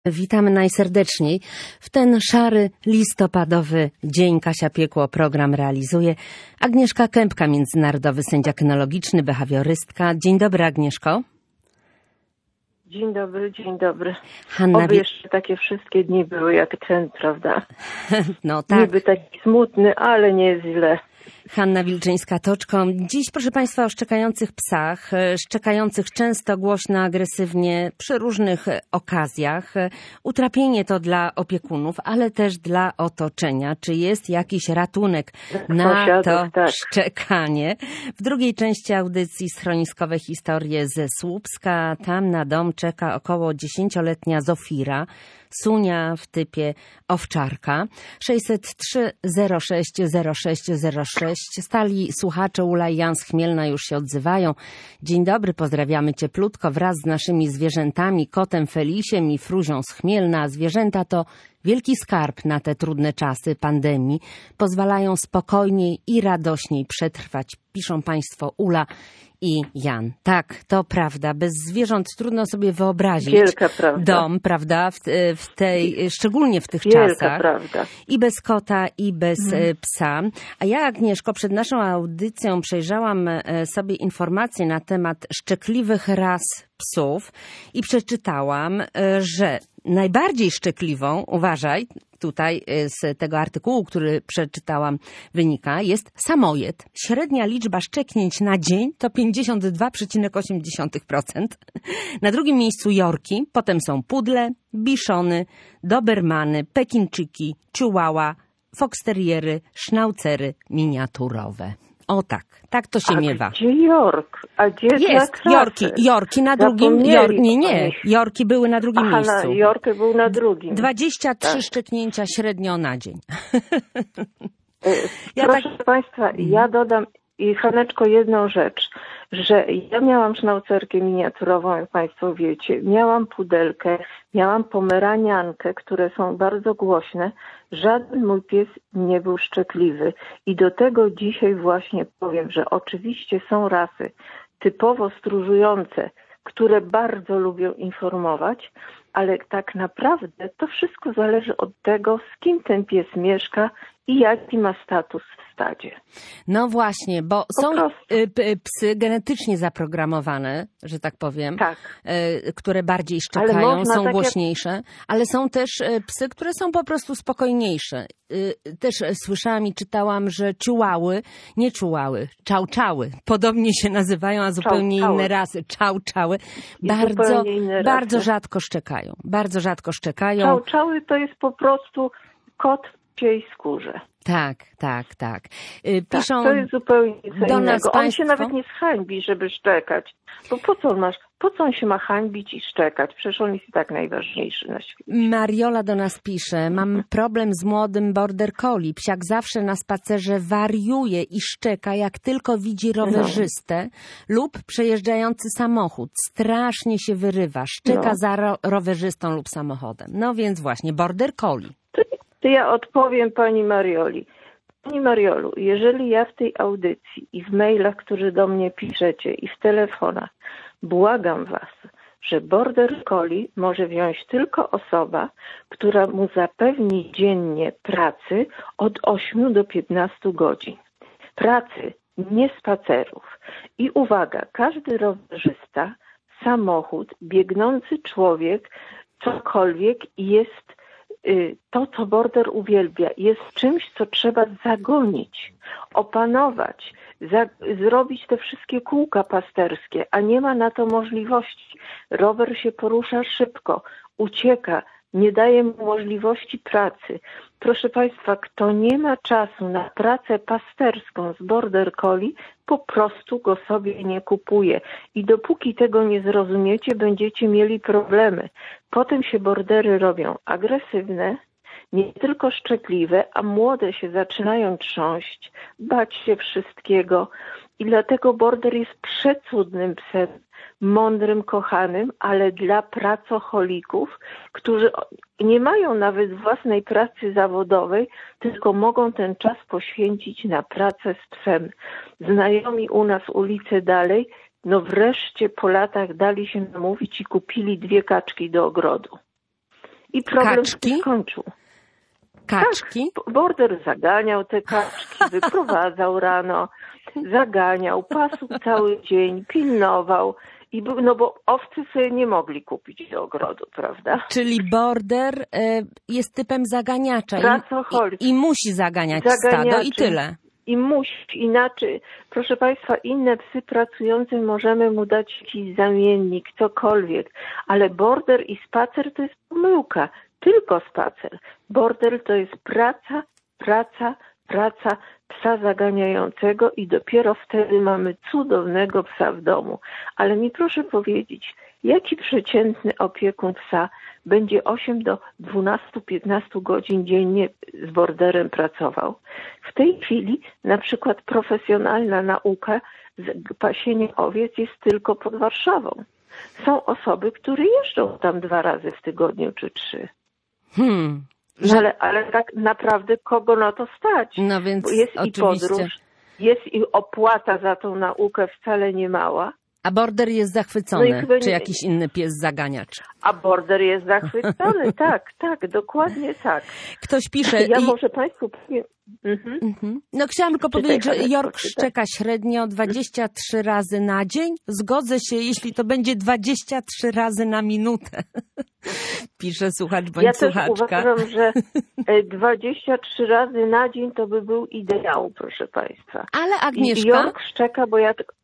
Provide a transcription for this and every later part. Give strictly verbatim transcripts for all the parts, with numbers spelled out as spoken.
Witamy najserdeczniej. W ten szary, listopadowy dzień Kasia Piekło program realizuje Agnieszka Kępka, międzynarodowy sędzia kynologiczny, behawiorystka. Dzień dobry, Agnieszko. Dzień dobry, dzień dobry. Hanna Oby jeszcze takie wszystkie dni były jak ten, prawda? No tak. Niby taki smutny, ale nie jest źle. Hanna Wilczyńska-Toczko. Dziś, proszę Państwa, o szczekających psach, szczekających często głośno, agresywnie, przy różnych okazjach. Utrapienie to dla opiekunów, ale też dla otoczenia. Czy jest jakiś ratunek na to tak. szczekanie? W drugiej części audycji schroniskowe historie ze Słupska. Tam na dom czeka około dziesięcioletnia Zofira, Sunia w typie owczarka. sześćset trzy zero sześć zero sześć zero sześć. Stali słuchacze Ula i Jan z Chmielna już się odzywają. Dzień dobry, pozdrawiamy cieplutko wraz z naszymi zwierzętami, kotem Felisiem i Fruzią z Chmielna. Zwierzęta to wielki skarb na te trudne czasy pandemii. Pozwalają spokojniej i radośniej przetrwać, piszą Państwo Ula i Jan. Tak, to prawda. Bez zwierząt trudno sobie wyobrazić Wielka prawda. dom, prawda, w, w tej, szczególnie w tych Wielka czasach. prawda. I bez kota, i bez Mhm. psa. A ja, Agnieszko, przed naszą audycją przejrzałam sobie informacje na temat szczekliwych ras psów i przeczytałam, że najbardziej szczekliwą, uważaj, tutaj z tego artykułu, który przeczytałam, wynika, jest samojed. Średnia liczba szczeknięć na dzień to pięćdziesiąt dwa przecinek osiem procent. Na drugim miejscu jorki, potem są pudle, biszony, dobermany, pekinczyki, chihuahua, foxteriery, sznaucery miniaturowe. O tak, tak to się A miewa. gdzie York? A gdzie Jest, klasy? jorki, jorki na drugim, Zapomnieli jor, nie, o nie, nich. jorki były na drugim Aha, miejscu. na York był na drugim. dwadzieścia trzy Tak. szczeknięcia średnio na dzień. E, Ja Proszę tak- Państwa, ja dodam i Haneczko jedną rzecz, że ja miałam sznaucerkę miniaturową, jak Państwo wiecie, miałam pudelkę, miałam pomeraniankę, które są bardzo głośne. Żaden mój pies nie był szczekliwy i do tego dzisiaj właśnie powiem, że oczywiście są rasy typowo stróżujące, które bardzo lubią informować, ale tak naprawdę to wszystko zależy od tego, z kim ten pies mieszka i jaki ma status w stadzie. No właśnie, bo Po są prostu. y, p- psy genetycznie zaprogramowane, że tak powiem, Tak. y, które bardziej Ale szczekają, można są tak jak- głośniejsze, ale są też y, psy, które są po prostu spokojniejsze. Y, Też y, słyszałam i czytałam, że czułały, nie czułały, czałczały, podobnie się nazywają, a zupełnie Czałczały. inne rasy, czałczały, I bardzo, zupełnie inne rasy. bardzo rzadko szczekają, bardzo rzadko szczekają. Czałczały to jest po prostu kot w psiej skórze. Tak, tak, tak. Y, Tak, Piszą to jest zupełnie co do nas innego. On państwo- się nawet nie zhańbi, żeby szczekać. Bo po co on masz, po co on się ma hańbić i szczekać? Przecież on jest i tak najważniejszy na świecie. Mariola do nas pisze, mam problem z młodym border collie. Psiak zawsze na spacerze wariuje i szczeka, jak tylko widzi rowerzystę lub przejeżdżający samochód. Strasznie się wyrywa, szczeka No. za ro- rowerzystą lub samochodem. No więc właśnie, border collie. To, to ja odpowiem pani Marioli. Pani Mariolu, jeżeli ja w tej audycji i w mailach, które do mnie piszecie i w telefonach, błagam was, że border collie może wziąć tylko osoba, która mu zapewni dziennie pracy od ośmiu do piętnastu godzin. Pracy, nie spacerów. I uwaga, każdy rowerzysta, samochód, biegnący człowiek, cokolwiek jest y, to, co border uwielbia, jest czymś, co trzeba zagonić, opanować, za, zrobić te wszystkie kółka pasterskie, a nie ma na to możliwości. Rower się porusza szybko, ucieka, nie daje mu możliwości pracy. Proszę Państwa, kto nie ma czasu na pracę pasterską z border collie, po prostu go sobie nie kupuje. I dopóki tego nie zrozumiecie, będziecie mieli problemy. Potem się bordery robią agresywne, nie tylko szczekliwe, a młode się zaczynają trząść, bać się wszystkiego. I dlatego border jest przecudnym psem, mądrym, kochanym, ale dla pracocholików, którzy nie mają nawet własnej pracy zawodowej, tylko mogą ten czas poświęcić na pracę z psem. Znajomi u nas ulicę dalej, no wreszcie po latach dali się namówić i kupili dwie kaczki do ogrodu. I problem Kaczki? się skończył. Kaczki? Tak, Border zaganiał te kaczki, wyprowadzał rano, zaganiał, pasł cały dzień, pilnował. I był, no bo owcy sobie nie mogli kupić do ogrodu, prawda? Czyli Border e, jest typem zaganiacza i, Pracocholik. i, i musi zaganiać stado i tyle. I musi, inaczej. Proszę Państwa, inne psy pracujące możemy mu dać jakiś zamiennik, cokolwiek, ale Border i spacer to jest pomyłka. Tylko spacer. Border to jest praca, praca, praca psa zaganiającego i dopiero wtedy mamy cudownego psa w domu. Ale mi proszę powiedzieć, jaki przeciętny opiekun psa będzie osiem do dwunastu piętnastu godzin dziennie z borderem pracował? W tej chwili na przykład profesjonalna nauka z pasienia owiec jest tylko pod Warszawą. Są osoby, które jeżdżą tam dwa razy w tygodniu czy trzy. Hmm. No ale, ale tak naprawdę kogo na to stać? No więc Bo jest oczywiście. i podróż, jest i opłata za tą naukę wcale nie mała. A Border jest zachwycony, No i chyba czy nie- jakiś inny pies zaganiacz. A Border jest zachwycony, tak, tak, dokładnie tak. Ktoś pisze... Ja i... może Państwu powiem... Mhm. Mhm. No chciałam tylko Czytaj, powiedzieć, że Haneczko, York czytaj. szczeka średnio dwadzieścia trzy razy na dzień. Zgodzę się, jeśli to będzie dwadzieścia trzy razy na minutę. Pisze słuchacz bądź Ja też słuchaczka. uważam, że e, dwadzieścia trzy razy na dzień to by był ideał, proszę Państwa. Ale I Agnieszka, York szczeka, bo ja... tak-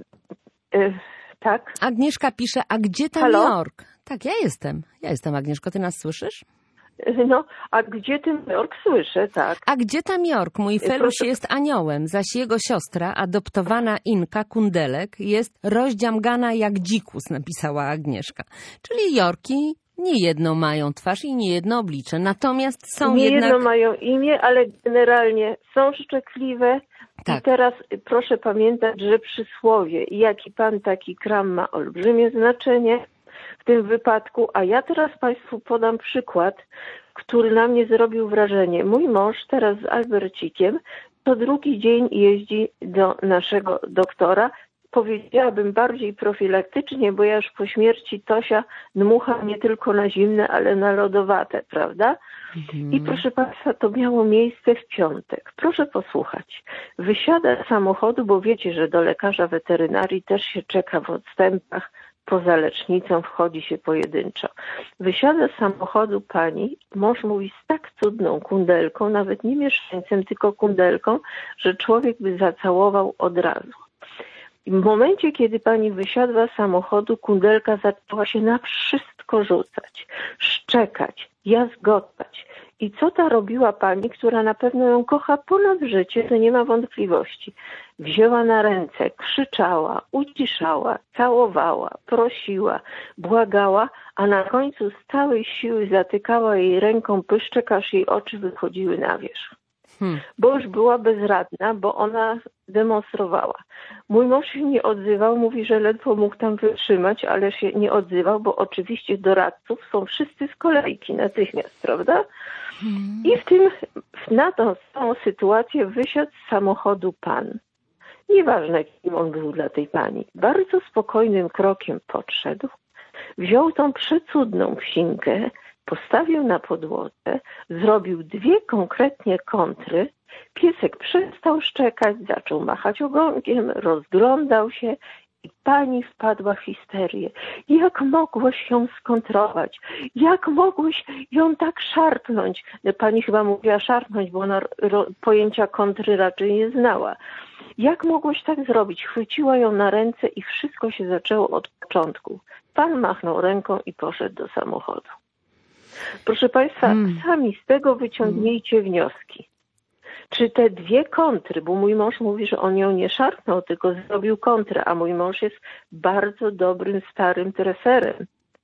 E, tak? Agnieszka pisze, a gdzie tam Halo? York? Tak, ja jestem. Ja jestem, Agnieszko, ty nas słyszysz? No, a gdzie ten York? Słyszę, tak. A gdzie tam York? Mój feluś proszę- jest aniołem, zaś jego siostra, adoptowana Inka Kundelek, jest rozdziamgana jak dzikus, napisała Agnieszka. Czyli Yorki nie jedno mają twarz i nie jedno oblicze, natomiast są Nie jednak... jedno mają imię, ale generalnie są szczekliwe. Tak. I teraz proszę pamiętać, że przysłowie jaki pan, taki kram ma olbrzymie znaczenie w tym wypadku. A ja teraz Państwu podam przykład, który na mnie zrobił wrażenie. Mój mąż teraz z Albercikiem co drugi dzień jeździ do naszego doktora. Powiedziałabym bardziej profilaktycznie, bo ja już po śmierci Tosia dmucham nie tylko na zimne, ale na lodowate, prawda? I proszę Państwa, to miało miejsce w piątek. Proszę posłuchać. Wysiada z samochodu, bo wiecie, że do lekarza weterynarii też się czeka w odstępach, poza lecznicą wchodzi się pojedynczo. Wysiada z samochodu pani, mąż mówi z tak cudną kundelką, nawet nie mieszkańcem, tylko kundelką, że człowiek by zacałował od razu. I w momencie, kiedy pani wysiadła z samochodu, kundelka zaczęła się na wszystko rzucać, szczekać, jazgotać. I co ta robiła pani, która na pewno ją kocha ponad życie, to nie ma wątpliwości. Wzięła na ręce, krzyczała, uciszała, całowała, prosiła, błagała, a na końcu z całej siły zatykała jej ręką pyszczek, aż jej oczy wychodziły na wierzch. Hmm. Bo już była bezradna, bo ona demonstrowała. Mój mąż się nie odzywał, mówi, że ledwo mógł tam wytrzymać, ale się nie odzywał, bo oczywiście doradców są wszyscy z kolejki natychmiast, prawda? Hmm. I w tym, na tą samą sytuację wysiadł z samochodu pan. Nieważne, kim on był dla tej pani. Bardzo spokojnym krokiem podszedł, wziął tą przecudną psinkę, postawił na podłodze, zrobił dwie konkretnie kontry, piesek przestał szczekać, zaczął machać ogonkiem, rozglądał się i pani wpadła w histerię. Jak mogłeś ją skontrować? Jak mogłeś ją tak szarpnąć? Pani chyba mówiła szarpnąć, bo ona ro, pojęcia kontry raczej nie znała. Jak mogłeś tak zrobić? Chwyciła ją na ręce i wszystko się zaczęło od początku. Pan machnął ręką i poszedł do samochodu. Proszę Państwa, hmm. sami z tego wyciągnijcie hmm. wnioski. Czy te dwie kontry, bo mój mąż mówi, że on ją nie szarpnął, tylko zrobił kontrę, a mój mąż jest bardzo dobrym, starym treserem.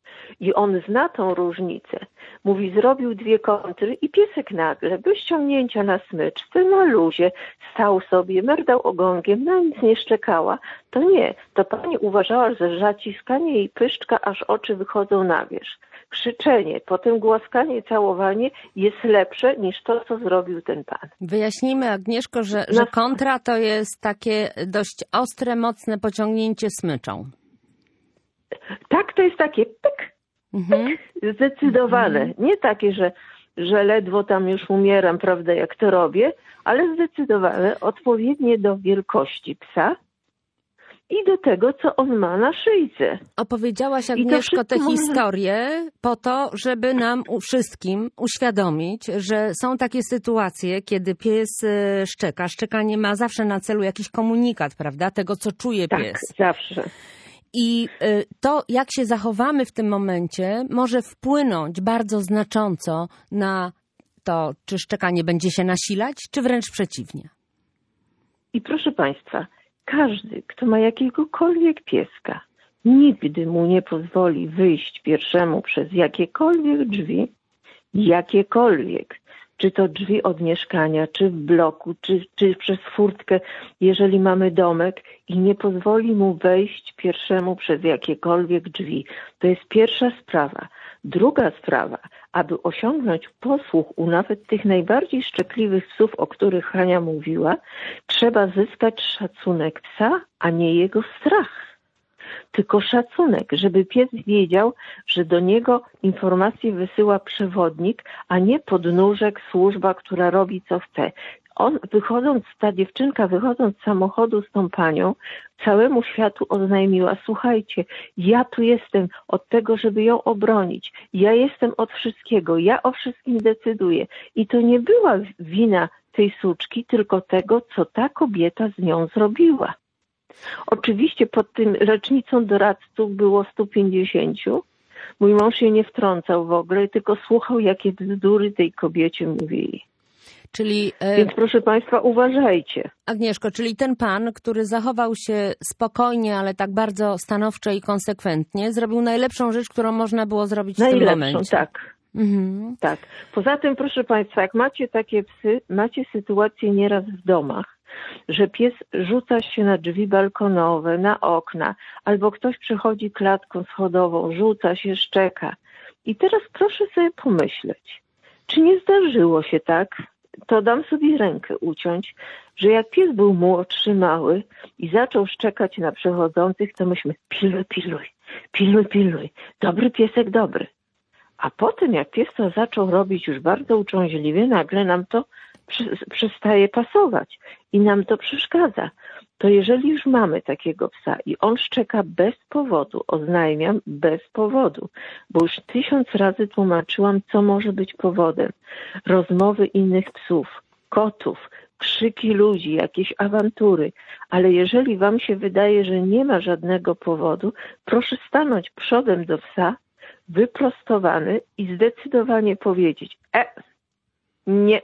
I on zna tą różnicę. Mówi, zrobił dwie kontry i piesek nagle, bez ściągnięcia na smyczce, na luzie, stał sobie, merdał ogonkiem, na nic nie szczekała. To nie, to pani uważała, że zaciskanie jej pyszczka, aż oczy wychodzą na wierzch. Krzyczenie, potem głaskanie, całowanie jest lepsze niż to, co zrobił ten pan. Wyjaśnijmy, Agnieszko, że, że kontra to jest takie dość ostre, mocne pociągnięcie smyczą. Tak, to jest takie pyk Mhm. Zdecydowane. Mhm. Nie takie, że, że ledwo tam już umieram, prawda, jak to robię, ale zdecydowane, odpowiednie do wielkości psa i do tego, co on ma na szyjce. Opowiedziałaś, Agnieszko, tę wszystko... historię po to, żeby nam u wszystkim uświadomić, że są takie sytuacje, kiedy pies e, szczeka. Szczekanie ma zawsze na celu jakiś komunikat, prawda, tego, co czuje tak, pies. Tak, zawsze. I e, to, jak się zachowamy w tym momencie, może wpłynąć bardzo znacząco na to, czy szczekanie będzie się nasilać, czy wręcz przeciwnie. I proszę Państwa, każdy, kto ma jakiegokolwiek pieska, nigdy mu nie pozwoli wyjść pierwszemu przez jakiekolwiek drzwi, jakiekolwiek, czy to drzwi od mieszkania, czy w bloku, czy, czy przez furtkę, jeżeli mamy domek, i nie pozwoli mu wejść pierwszemu przez jakiekolwiek drzwi. To jest pierwsza sprawa. Druga sprawa, aby osiągnąć posłuch u nawet tych najbardziej szczekliwych psów, o których Hania mówiła, trzeba zyskać szacunek psa, a nie jego strach. Tylko szacunek, żeby pies wiedział, że do niego informacje wysyła przewodnik, a nie podnóżek, służba, która robi co chce. On wychodząc, ta dziewczynka wychodząc z samochodu z tą panią, całemu światu oznajmiła: słuchajcie, ja tu jestem od tego, żeby ją obronić. Ja jestem od wszystkiego, ja o wszystkim decyduję. I to nie była wina tej suczki, tylko tego, co ta kobieta z nią zrobiła. Oczywiście pod tym lecznicą doradców było stu pięćdziesięciu. Mój mąż się nie wtrącał w ogóle, tylko słuchał, jakie bzdury tej kobiecie mówili. Czyli, e... Więc proszę Państwa, uważajcie. Agnieszko, czyli ten pan, który zachował się spokojnie, ale tak bardzo stanowczo i konsekwentnie, zrobił najlepszą rzecz, którą można było zrobić w Najlepszą, tym momencie. tak. Mhm. Tak. Poza tym, proszę Państwa, jak macie takie psy, macie sytuację nieraz w domach, że pies rzuca się na drzwi balkonowe, na okna, albo ktoś przechodzi klatką schodową, rzuca się, szczeka. I teraz proszę sobie pomyśleć, czy nie zdarzyło się tak, to dam sobie rękę uciąć, że jak pies był młodszy, mały i zaczął szczekać na przechodzących, to myśmy piluj, piluj, piluj, piluj, dobry piesek, dobry. A potem jak pies to zaczął robić już bardzo uciążliwie, nagle nam to przestaje pasować i nam to przeszkadza. To jeżeli już mamy takiego psa i on szczeka bez powodu, oznajmiam bez powodu, bo już tysiąc razy tłumaczyłam, co może być powodem. Rozmowy innych psów, kotów, krzyki ludzi, jakieś awantury, ale jeżeli wam się wydaje, że nie ma żadnego powodu, proszę stanąć przodem do psa, wyprostowany i zdecydowanie powiedzieć: e, nie.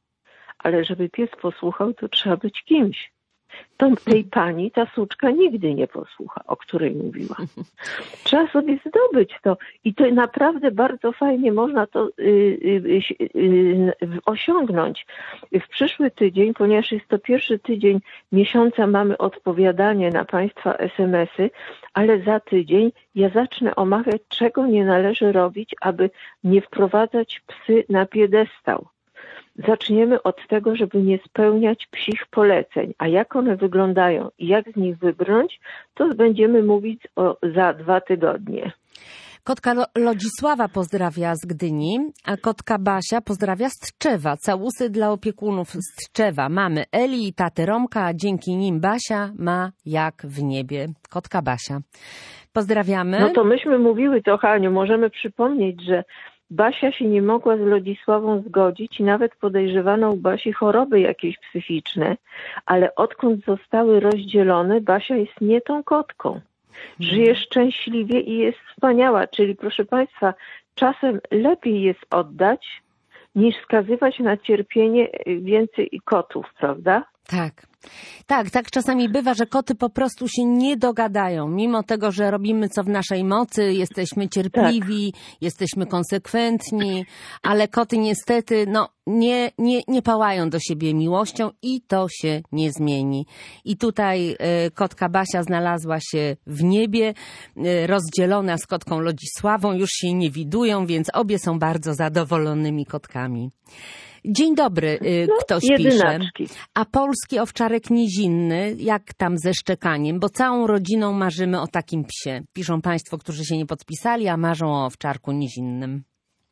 Ale żeby pies posłuchał, to trzeba być kimś. To tej pani, ta suczka nigdy nie posłucha, o której mówiła. Trzeba sobie zdobyć to i to naprawdę bardzo fajnie można to y, y, y, y, osiągnąć. W przyszły tydzień, ponieważ jest to pierwszy tydzień miesiąca, mamy odpowiadanie na Państwa es em esy, ale za tydzień ja zacznę omawiać, czego nie należy robić, aby nie wprowadzać psy na piedestał. Zaczniemy od tego, żeby nie spełniać psich poleceń, a jak one wyglądają i jak z nich wybrnąć, to będziemy mówić o, za dwa tygodnie. Kotka Lodzisława pozdrawia z Gdyni, a kotka Basia pozdrawia z Tczewa. Całusy dla opiekunów z Tczewa. Mamy Eli i tatę Romka, a dzięki nim Basia ma jak w niebie. Kotka Basia. Pozdrawiamy. No to myśmy mówiły to, Haniu, możemy przypomnieć, że Basia się nie mogła z Lodzisławą zgodzić i nawet podejrzewano u Basi choroby jakieś psychiczne, ale odkąd zostały rozdzielone, Basia jest nie tą kotką. Żyje szczęśliwie i jest wspaniała, czyli proszę Państwa, czasem lepiej jest oddać, niż skazywać na cierpienie więcej kotów, prawda? Tak. Tak, tak czasami bywa, że koty po prostu się nie dogadają, mimo tego, że robimy co w naszej mocy, jesteśmy cierpliwi, tak. jesteśmy konsekwentni, ale koty niestety no, nie, nie, nie pałają do siebie miłością i to się nie zmieni. I tutaj y, kotka Basia znalazła się w niebie, y, rozdzielona z kotką Lodzisławą, już się nie widują, więc obie są bardzo zadowolonymi kotkami. Dzień dobry, y, no, ktoś jedynaczki. pisze. A polskie owczarki owczarek nizinny, jak tam ze szczekaniem, bo całą rodziną marzymy o takim psie. Piszą państwo, którzy się nie podpisali, a marzą o owczarku nizinnym.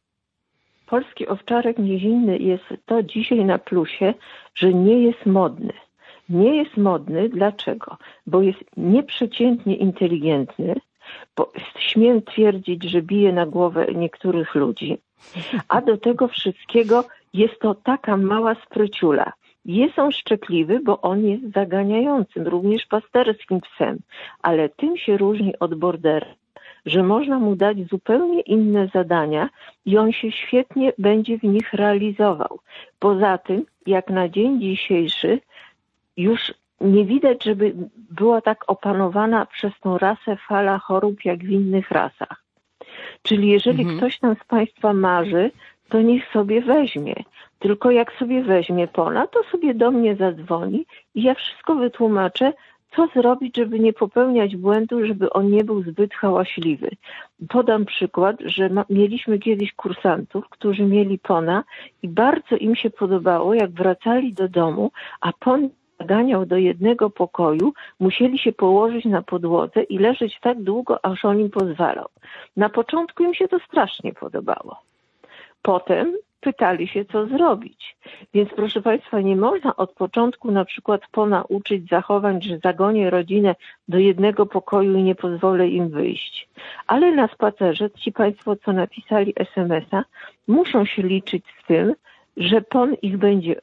Polski owczarek nizinny jest to dzisiaj na plusie, że nie jest modny. Nie jest modny, dlaczego? Bo jest nieprzeciętnie inteligentny, bo śmiem twierdzić, że bije na głowę niektórych ludzi, a do tego wszystkiego jest to taka mała spryciula. Jest on szczekliwy, bo on jest zaganiającym, również pasterskim psem, ale tym się różni od bordera, że można mu dać zupełnie inne zadania i on się świetnie będzie w nich realizował. Poza tym, jak na dzień dzisiejszy, już nie widać, żeby była tak opanowana przez tą rasę fala chorób, jak w innych rasach. Czyli jeżeli mhm. ktoś tam z państwa marzy, to niech sobie weźmie. Tylko jak sobie weźmie pona, to sobie do mnie zadzwoni i ja wszystko wytłumaczę, co zrobić, żeby nie popełniać błędu, żeby on nie był zbyt hałaśliwy. Podam przykład, że ma, mieliśmy kiedyś kursantów, którzy mieli pona i bardzo im się podobało, jak wracali do domu, a pon zaganiał do jednego pokoju, musieli się położyć na podłodze i leżeć tak długo, aż on im pozwalał. Na początku im się to strasznie podobało. Potem pytali się, co zrobić. Więc proszę państwa, nie można od początku na przykład ponauczyć zachowań, że zagonię rodzinę do jednego pokoju i nie pozwolę im wyjść. Ale na spacerze ci państwo, co napisali es em es a, muszą się liczyć z tym, że pon ich będzie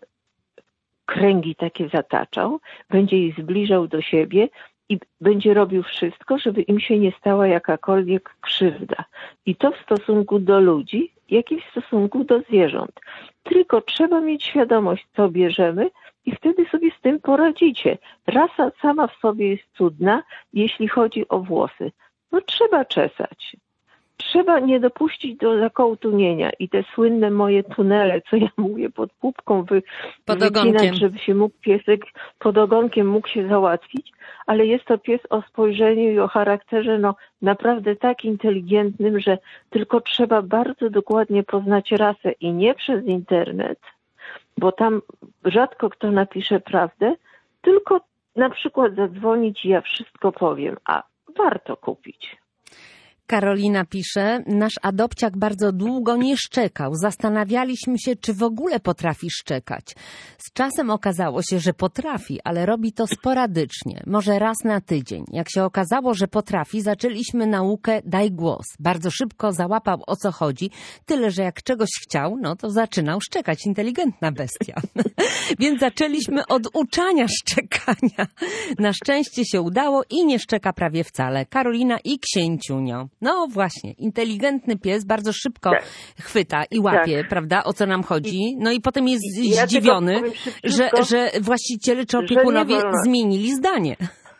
kręgi takie zataczał, będzie ich zbliżał do siebie i będzie robił wszystko, żeby im się nie stała jakakolwiek krzywda. I to w stosunku do ludzi, jak i w stosunku do zwierząt. Tylko trzeba mieć świadomość, co bierzemy i wtedy sobie z tym poradzicie. Rasa sama w sobie jest cudna, jeśli chodzi o włosy. No trzeba czesać. Trzeba nie dopuścić do zakołtunienia i te słynne moje tunele, co ja mówię, pod pupką wy, wycinać, żeby się mógł piesek pod ogonkiem mógł się załatwić, ale jest to pies o spojrzeniu i o charakterze no naprawdę tak inteligentnym, że tylko trzeba bardzo dokładnie poznać rasę i nie przez internet, bo tam rzadko kto napisze prawdę, tylko na przykład zadzwonić i ja wszystko powiem, a warto kupić. Karolina pisze, nasz adopciak bardzo długo nie szczekał. Zastanawialiśmy się, czy w ogóle potrafi szczekać. Z czasem okazało się, że potrafi, ale robi to sporadycznie, może raz na tydzień. Jak się okazało, że potrafi, zaczęliśmy naukę daj głos. Bardzo szybko załapał, o co chodzi, tyle, że jak czegoś chciał, no to zaczynał szczekać. Inteligentna bestia. Więc zaczęliśmy od uczania szczekania. Na szczęście się udało i nie szczeka prawie wcale. Karolina i Księciunio. No właśnie, inteligentny pies bardzo szybko tak. chwyta i łapie, tak. prawda, o co nam chodzi. No i potem jest ja zdziwiony, że, że właściciele czy opiekunowie zmienili zdanie.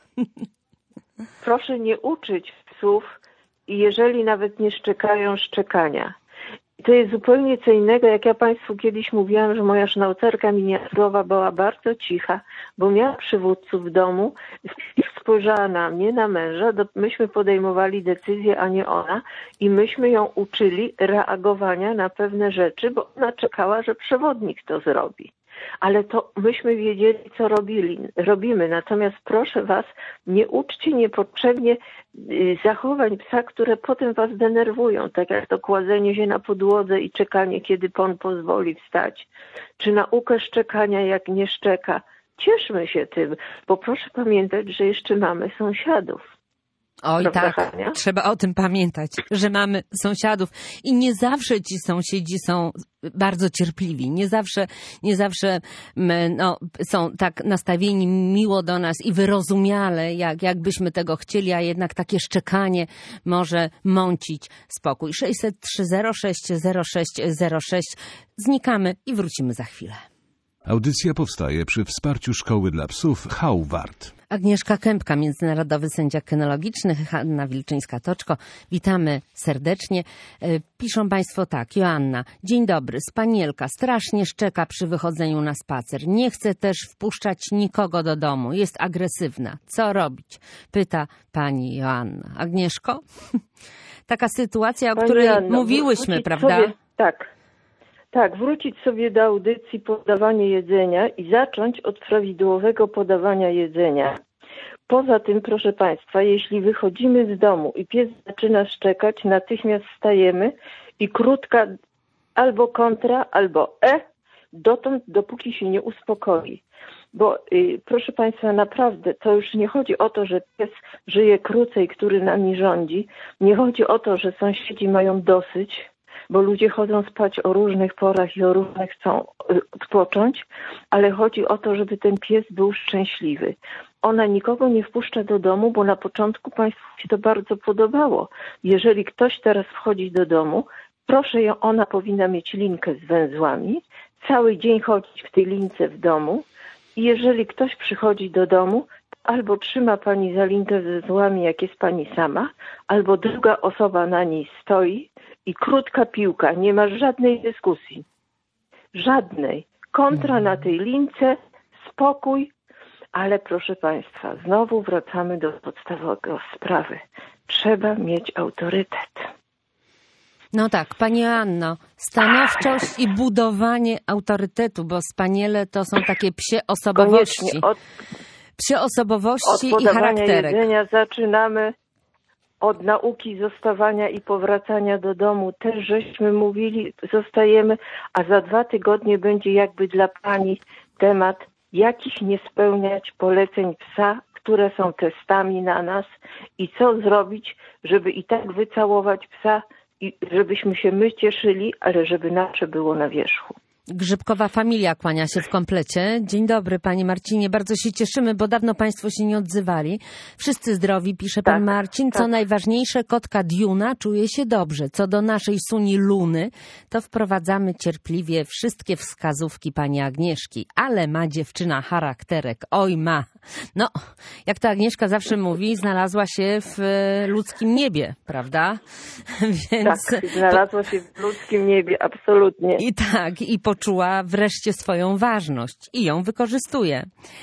Proszę nie uczyć psów, jeżeli nawet nie szczekają, szczekania. To jest zupełnie co innego, jak ja Państwu kiedyś mówiłam, że moja sznaucerka miniaturowa była bardzo cicha, bo miała przywódców w domu, spojrzała na mnie, na męża, myśmy podejmowali decyzję, a nie ona i myśmy ją uczyli reagowania na pewne rzeczy, bo ona czekała, że przewodnik to zrobi. Ale to myśmy wiedzieli, co robili, robimy. Natomiast proszę was, nie uczcie niepotrzebnie zachowań psa, które potem was denerwują, tak jak to kładzenie się na podłodze i czekanie, kiedy pan pozwoli wstać. Czy naukę szczekania, jak nie szczeka. Cieszmy się tym, bo proszę pamiętać, że jeszcze mamy sąsiadów. Oj tak, Hania? Trzeba o tym pamiętać, że mamy sąsiadów i nie zawsze ci sąsiedzi są bardzo cierpliwi, nie zawsze, nie zawsze no, są tak nastawieni miło do nas i wyrozumiale, jak, jakbyśmy tego chcieli, a jednak takie szczekanie może mącić spokój. sześćset trzy zero sześć zero sześć zero sześć. Znikamy i wrócimy za chwilę. Audycja powstaje przy wsparciu Szkoły dla Psów Hauwart. Agnieszka Kępka, międzynarodowy sędzia kynologiczny, Hanna Wilczyńska-Toczko. Witamy serdecznie. Piszą Państwo tak, Joanna. Dzień dobry, spanielka strasznie szczeka przy wychodzeniu na spacer. Nie chce też wpuszczać nikogo do domu. Jest agresywna. Co robić? Pyta pani Joanna. Agnieszko? Taka sytuacja, o pani której Joanno, mówiłyśmy, prawda? Sobie, tak. Tak, wrócić sobie do audycji podawanie jedzenia i zacząć od prawidłowego podawania jedzenia. Poza tym, proszę Państwa, jeśli wychodzimy z domu i pies zaczyna szczekać, natychmiast wstajemy i krótka albo kontra, albo e, dotąd, dopóki się nie uspokoi. Bo y, proszę Państwa, naprawdę to już nie chodzi o to, że pies żyje krócej, który nami rządzi. Nie chodzi o to, że sąsiedzi mają dosyć, bo ludzie chodzą spać o różnych porach i o różnych chcą y, odpocząć, ale chodzi o to, żeby ten pies był szczęśliwy. Ona nikogo nie wpuszcza do domu, bo na początku Państwu się to bardzo podobało. Jeżeli ktoś teraz wchodzi do domu, proszę ją, ona powinna mieć linkę z węzłami, cały dzień chodzić w tej lince w domu i jeżeli ktoś przychodzi do domu, albo trzyma Pani za linkę z węzłami, jak jest Pani sama, albo druga osoba na niej stoi i krótka piłka, nie ma żadnej dyskusji. Żadnej. Kontra na tej lince, spokój, ale proszę Państwa, znowu wracamy do podstawowego sprawy. Trzeba mieć autorytet. No tak, Pani Anno, stanowczość i budowanie autorytetu, bo spaniele to są takie psie osobowości. Koniecznie od, psie osobowości od i charakterek. Jedzenia zaczynamy od nauki zostawania i powracania do domu. Też żeśmy mówili, zostajemy, a za dwa tygodnie będzie jakby dla Pani temat, jakich nie spełniać poleceń psa, które są testami na nas i co zrobić, żeby i tak wycałować psa, i żebyśmy się my cieszyli, ale żeby nasze było na wierzchu. Grzybkowa familia kłania się w komplecie. Dzień dobry, Panie Marcinie. Bardzo się cieszymy, bo dawno Państwo się nie odzywali. Wszyscy zdrowi, pisze Pan tak, Marcin. Co tak. najważniejsze, kotka Diuna czuje się dobrze. Co do naszej Suni Luny, to wprowadzamy cierpliwie wszystkie wskazówki Pani Agnieszki. Ale ma dziewczyna charakterek. Oj ma. No, jak to Agnieszka zawsze mówi, znalazła się w ludzkim niebie, prawda? Więc... Tak, znalazła się w ludzkim niebie, absolutnie. I tak, i poczuła wreszcie swoją ważność i ją wykorzystuje.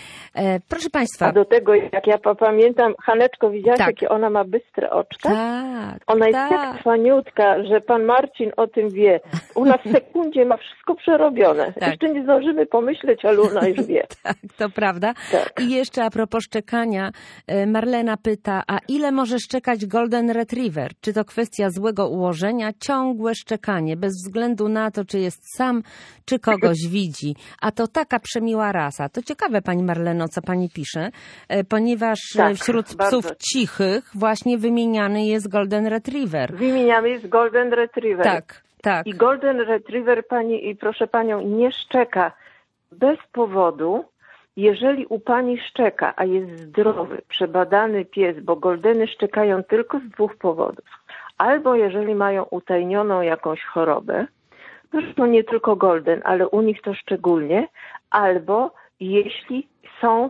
E, proszę Państwa. A do tego, jak ja pamiętam, Haneczko, widziałaś, tak. jakie ona ma bystre oczka? Tak. Ona jest tak. tak faniutka, że Pan Marcin o tym wie. Ona w sekundzie ma wszystko przerobione. Tak. Jeszcze nie zdążymy pomyśleć, ale ona już wie. Tak, to prawda. Tak. I jeszcze a propos szczekania, Marlena pyta, a ile może szczekać Golden Retriever? Czy to kwestia złego ułożenia? Ciągłe szczekanie, bez względu na to, czy jest sam, czy kogoś widzi. A to taka przemiła rasa. To ciekawe, Pani Marleno, co Pani pisze, ponieważ tak, wśród bardzo. psów cichych właśnie wymieniany jest Golden Retriever. Wymieniany jest Golden Retriever. Tak, tak. I Golden Retriever, Pani, i proszę Panią, nie szczeka bez powodu. Jeżeli u Pani szczeka, a jest zdrowy, przebadany pies, bo Goldeny szczekają tylko z dwóch powodów. Albo jeżeli mają utajnioną jakąś chorobę, zresztą nie tylko Golden, ale u nich to szczególnie, albo jeśli są,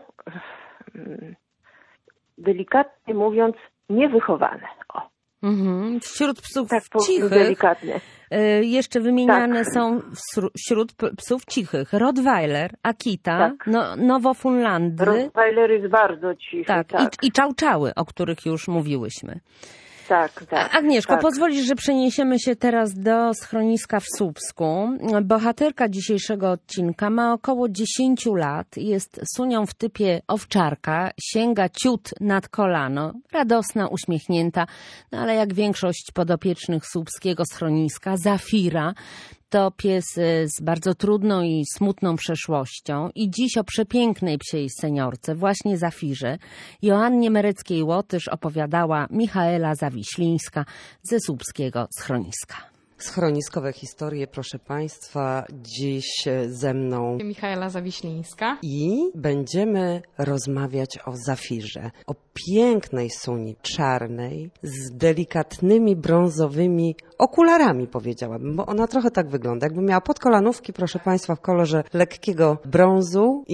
delikatnie mówiąc, niewychowane. O. Mhm. Wśród psów tak, cichych delikatnie. jeszcze wymieniane tak. są wśród psów cichych Rottweiler, Akita, tak. no, Nowofunlandy. Rottweiler jest bardzo cichy. Tak, tak. I, i czałczały, o których już mówiłyśmy. Tak, tak. Agnieszko, tak. pozwolisz, że przeniesiemy się teraz do schroniska w Słupsku. Bohaterka dzisiejszego odcinka ma około dziesięć lat, jest sunią w typie owczarka, sięga ciut nad kolano, radosna, uśmiechnięta, no ale jak większość podopiecznych słupskiego schroniska, Zafira, to pies z bardzo trudną i smutną przeszłością i dziś o przepięknej psiej seniorce, właśnie Zafirze, Joannie Mereckiej-Łotysz opowiadała Michaela Zawiślińska ze słupskiego schroniska. Schroniskowe historie, proszę Państwa, dziś ze mną Michaela Zawiślińska i będziemy rozmawiać o Zafirze, o pięknej suni czarnej z delikatnymi brązowymi okularami, powiedziałabym, bo ona trochę tak wygląda, jakby miała podkolanówki, proszę Państwa, w kolorze lekkiego brązu i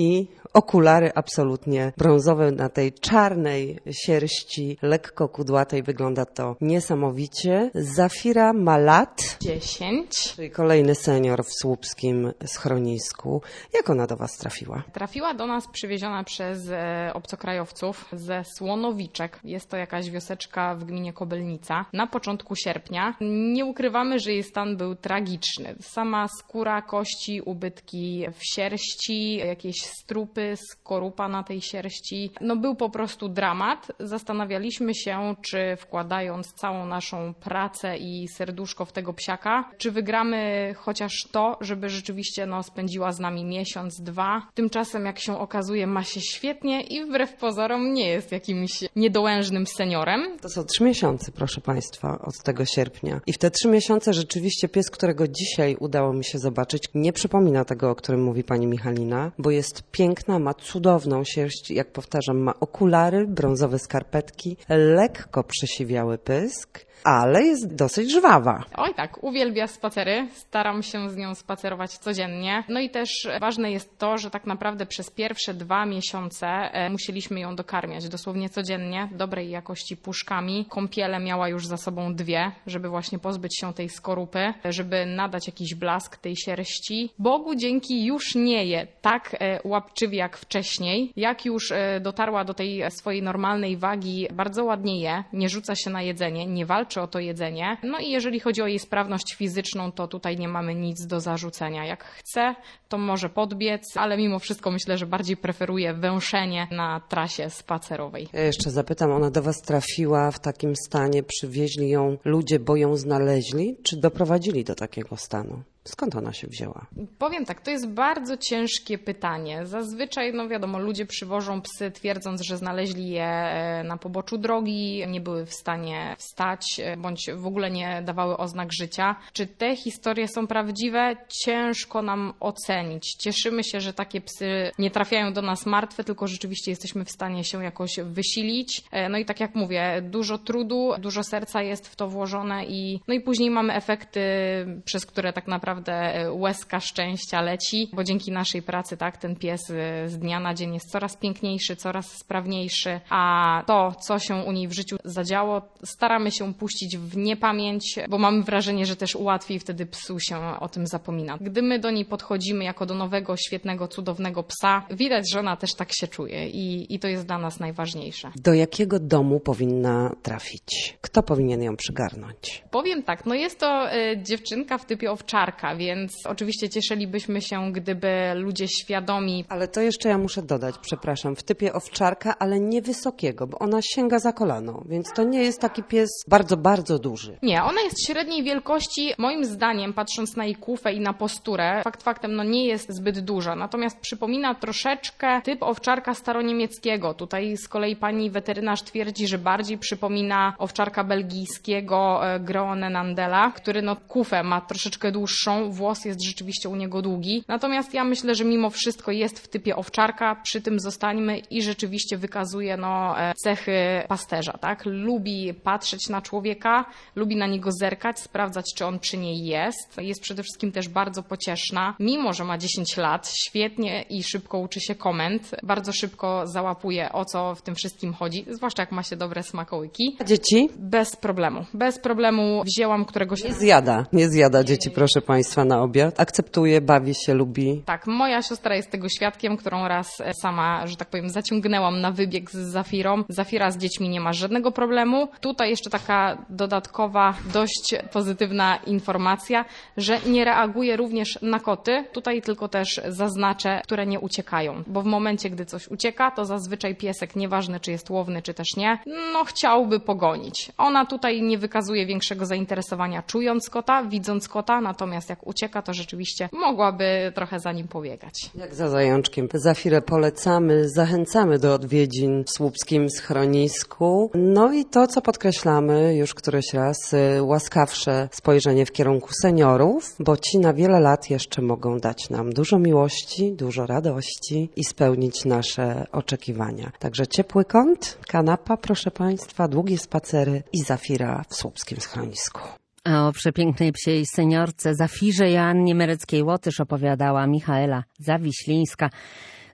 Okulary absolutnie brązowe na tej czarnej sierści, lekko kudłatej. Wygląda to niesamowicie. Zafira ma lat dziesięć. Czyli kolejny senior w słupskim schronisku. Jak ona do was trafiła? Trafiła do nas przywieziona przez e, obcokrajowców ze Słonowiczek. Jest to jakaś wioseczka w gminie Kobylnica. Na początku sierpnia. Nie ukrywamy, że jej stan był tragiczny. Sama skóra, kości, ubytki w sierści, jakieś strupy, skorupa na tej sierści. No był po prostu dramat. Zastanawialiśmy się, czy wkładając całą naszą pracę i serduszko w tego psiaka, czy wygramy chociaż to, żeby rzeczywiście no, spędziła z nami miesiąc, dwa. Tymczasem, jak się okazuje, ma się świetnie i wbrew pozorom nie jest jakimś niedołężnym seniorem. To są trzy miesiące, proszę państwa, od tego sierpnia. I w te trzy miesiące rzeczywiście pies, którego dzisiaj udało mi się zobaczyć, nie przypomina tego, o którym mówi pani Michalina, bo jest piękna, ma cudowną sierść, jak powtarzam, ma okulary, brązowe skarpetki, lekko przesiwiały pysk, ale jest dosyć żwawa. Oj tak, uwielbia spacery, staram się z nią spacerować codziennie. No i też ważne jest to, że tak naprawdę przez pierwsze dwa miesiące musieliśmy ją dokarmiać dosłownie codziennie, dobrej jakości puszkami. Kąpiele miała już za sobą dwie, żeby właśnie pozbyć się tej skorupy, żeby nadać jakiś blask tej sierści. Bogu dzięki już nie je tak łapczywie jak wcześniej. Jak już dotarła do tej swojej normalnej wagi, bardzo ładnie je, nie rzuca się na jedzenie, nie walczy o to jedzenie. No i jeżeli chodzi o jej sprawność fizyczną, to tutaj nie mamy nic do zarzucenia. Jak chce, to może podbiec, ale mimo wszystko myślę, że bardziej preferuje węszenie na trasie spacerowej. Ja jeszcze zapytam, ona do was trafiła w takim stanie, przywieźli ją ludzie, bo ją znaleźli, czy doprowadzili do takiego stanu? Skąd ona się wzięła? Powiem tak, to jest bardzo ciężkie pytanie. Zazwyczaj, no wiadomo, ludzie przywożą psy twierdząc, że znaleźli je na poboczu drogi, nie były w stanie wstać, bądź w ogóle nie dawały oznak życia. Czy te historie są prawdziwe? Ciężko nam ocenić. Cieszymy się, że takie psy nie trafiają do nas martwe, tylko rzeczywiście jesteśmy w stanie się jakoś wysilić. No i tak jak mówię, dużo trudu, dużo serca jest w to włożone i no i później mamy efekty, przez które tak naprawdę naprawdę łezka szczęścia leci, bo dzięki naszej pracy tak ten pies z dnia na dzień jest coraz piękniejszy, coraz sprawniejszy, a to, co się u niej w życiu zadziało, staramy się puścić w niepamięć, bo mamy wrażenie, że też łatwiej wtedy psu się o tym zapomina. Gdy my do niej podchodzimy jako do nowego, świetnego, cudownego psa, widać, że ona też tak się czuje i, i to jest dla nas najważniejsze. Do jakiego domu powinna trafić? Kto powinien ją przygarnąć? Powiem tak, no jest to y, dziewczynka w typie owczarka, więc oczywiście cieszylibyśmy się, gdyby ludzie świadomi... Ale to jeszcze ja muszę dodać, przepraszam, w typie owczarka, ale niewysokiego, bo ona sięga za kolano, więc to nie jest taki pies bardzo, bardzo duży. Nie, ona jest średniej wielkości. Moim zdaniem, patrząc na jej kufę i na posturę, fakt faktem no nie jest zbyt duża, natomiast przypomina troszeczkę typ owczarka staroniemieckiego. Tutaj z kolei pani weterynarz twierdzi, że bardziej przypomina owczarka belgijskiego Groenendela, który no kufę ma troszeczkę dłuższą, włos jest rzeczywiście u niego długi. Natomiast ja myślę, że mimo wszystko jest w typie owczarka, przy tym zostańmy i rzeczywiście wykazuje no, cechy pasterza, tak? Lubi patrzeć na człowieka, lubi na niego zerkać, sprawdzać, czy on przy niej jest. Jest przede wszystkim też bardzo pocieszna. Mimo że ma dziesięć lat, świetnie i szybko uczy się komend. Bardzo szybko załapuje, o co w tym wszystkim chodzi, zwłaszcza jak ma się dobre smakołyki. A dzieci? Bez problemu. Bez problemu wzięłam któregoś... Nie zjada, nie zjada dzieci, proszę Państwa, na obiad. Akceptuje, bawi się, lubi. Tak, moja siostra jest tego świadkiem, którą raz sama, że tak powiem, zaciągnęłam na wybieg z Zafirą. Zafira z dziećmi nie ma żadnego problemu. Tutaj jeszcze taka dodatkowa, dość pozytywna informacja, że nie reaguje również na koty. Tutaj tylko też zaznaczę, które nie uciekają, bo w momencie, gdy coś ucieka, to zazwyczaj piesek, nieważne czy jest łowny, czy też nie, no chciałby pogonić. Ona tutaj nie wykazuje większego zainteresowania czując kota, widząc kota, natomiast jak ucieka, to rzeczywiście mogłaby trochę za nim pobiegać. Jak za zajączkiem. Zafirę polecamy, zachęcamy do odwiedzin w słupskim schronisku. No i to, co podkreślamy już któryś raz, łaskawsze spojrzenie w kierunku seniorów, bo ci na wiele lat jeszcze mogą dać nam dużo miłości, dużo radości i spełnić nasze oczekiwania. Także ciepły kąt, kanapa, proszę Państwa, długie spacery i Zafira w słupskim schronisku. A o przepięknej psiej seniorce Zafirze Joannie Mereckiej-Łotysz opowiadała Michaela Zawiślińska.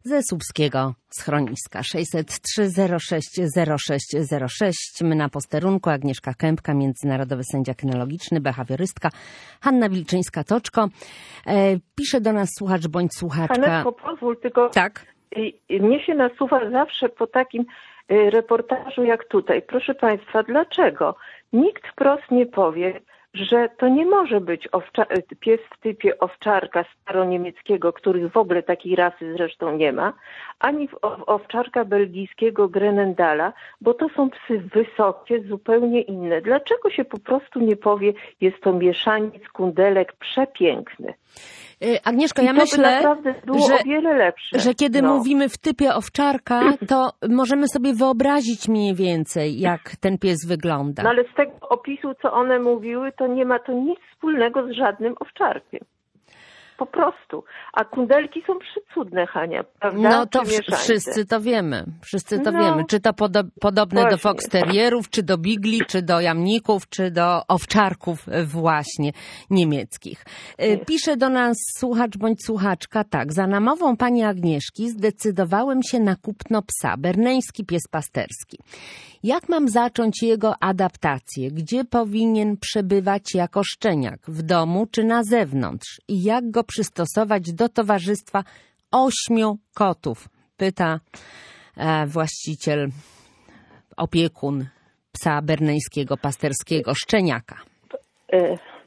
ze słupskiego schroniska. sześćset trzy zero sześć zero sześć zero sześć. My na posterunku. Agnieszka Kępka, międzynarodowy sędzia kynologiczny, behawiorystka. Hanna Wilczyńska-Toczko. E, pisze do nas słuchacz bądź słuchaczka. Haneczko, pozwól tylko. Tak. Mnie się nasuwa zawsze po takim reportażu jak tutaj. Proszę Państwa, dlaczego nikt wprost nie powie, że to nie może być owcza- pies w typie owczarka staroniemieckiego, których w ogóle takiej rasy zresztą nie ma, ani w owczarka belgijskiego Grenendala, bo to są psy wysokie, zupełnie inne. Dlaczego się po prostu nie powie, jest to mieszaniec, kundelek przepiękny? Agnieszko, I ja to myślę, by naprawdę było że, o wiele lepsze. że kiedy no. mówimy w typie owczarka, to możemy sobie wyobrazić mniej więcej, jak ten pies wygląda. No ale z tego opisu, co one mówiły, to nie ma to nic wspólnego z żadnym owczarkiem. Po prostu. A kundelki są przecudne, Hania, prawda? No to Czy mieszańce? wszyscy to wiemy. Wszyscy to No. wiemy. Czy to podo- podobne Właśnie. do foxterierów, czy do bigli, czy do jamników, czy do owczarków właśnie niemieckich. Nie. Pisze do nas słuchacz bądź słuchaczka tak. Za namową pani Agnieszki zdecydowałem się na kupno psa, berneński pies pasterski. Jak mam zacząć jego adaptację? Gdzie powinien przebywać jako szczeniak? W domu czy na zewnątrz? I jak go przystosować do towarzystwa ośmiu kotów? Pyta e, właściciel, opiekun psa berneńskiego, pasterskiego, szczeniaka. E,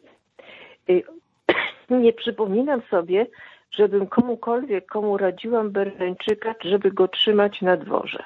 e, nie przypominam sobie, żebym komukolwiek, komu radziłam Berneńczyka, żeby go trzymać na dworze.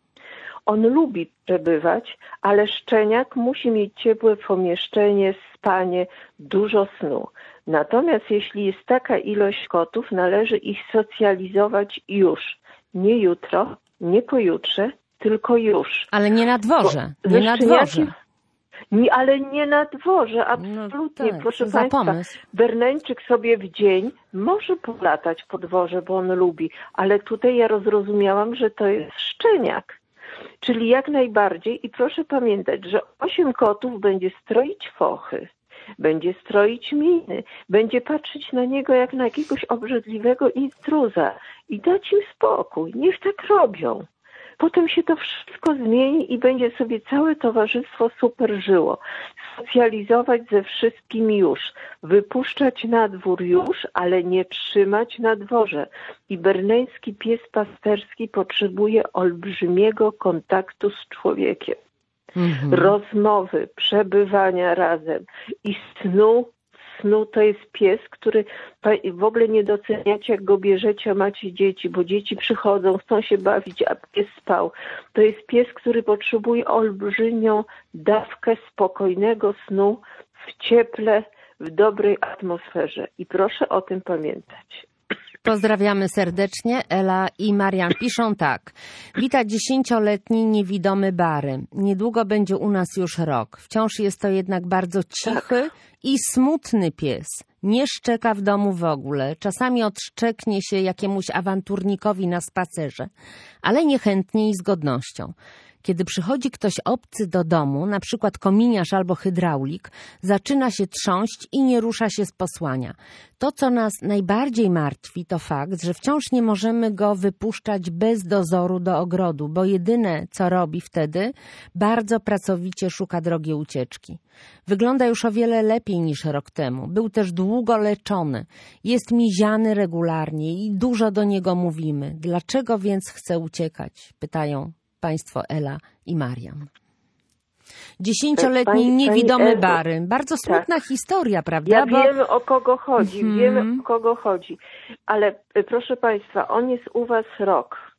On lubi przebywać, ale szczeniak musi mieć ciepłe pomieszczenie, spanie, dużo snu. Natomiast jeśli jest taka ilość kotów, należy ich socjalizować już. Nie jutro, nie pojutrze, tylko już. Ale nie na dworze, Bo nie na dworze. Nie, ale nie na dworze, absolutnie. No tak, proszę za Państwa, pomysł. Berneńczyk sobie w dzień może polatać po dworze, bo on lubi, ale tutaj ja rozrozumiałam, że to jest szczeniak. Czyli jak najbardziej i proszę pamiętać, że osiem kotów będzie stroić fochy, będzie stroić miny, będzie patrzeć na niego jak na jakiegoś obrzydliwego intruza i dać im spokój. Niech tak robią. Potem się to wszystko zmieni i będzie sobie całe towarzystwo super żyło. Socjalizować ze wszystkimi już. Wypuszczać na dwór już, ale nie trzymać na dworze. I berneński pies pasterski potrzebuje olbrzymiego kontaktu z człowiekiem. Mhm. Rozmowy, przebywania razem i snu. Snu to jest pies, który w ogóle nie doceniacie, jak go bierzecie, a macie dzieci, bo dzieci przychodzą, chcą się bawić, a pies spał. To jest pies, który potrzebuje olbrzymią dawkę spokojnego snu w cieple, w dobrej atmosferze. I proszę o tym pamiętać. Pozdrawiamy serdecznie. Ela i Marian piszą tak. Wita dziesięcioletni niewidomy Bary. Niedługo będzie u nas już rok. Wciąż jest to jednak bardzo cichy tak. i smutny pies. Nie szczeka w domu w ogóle. Czasami odszczeknie się jakiemuś awanturnikowi na spacerze, ale niechętnie i z godnością. Kiedy przychodzi ktoś obcy do domu, na przykład kominiarz albo hydraulik, zaczyna się trząść i nie rusza się z posłania. To, co nas najbardziej martwi, to fakt, że wciąż nie możemy go wypuszczać bez dozoru do ogrodu, bo jedyne, co robi wtedy, bardzo pracowicie szuka drogi ucieczki. Wygląda już o wiele lepiej niż rok temu. Był też długo leczony. Jest miziany regularnie i dużo do niego mówimy. Dlaczego więc chce uciekać? Pytają Państwo Ela i Marian. Dziesięcioletni pani, niewidomy pani Bary. Bardzo smutna tak. historia, prawda? Ja Bo... wiemy, o kogo chodzi, Mhm. wiemy, o kogo chodzi. Ale proszę Państwa, on jest u Was rok.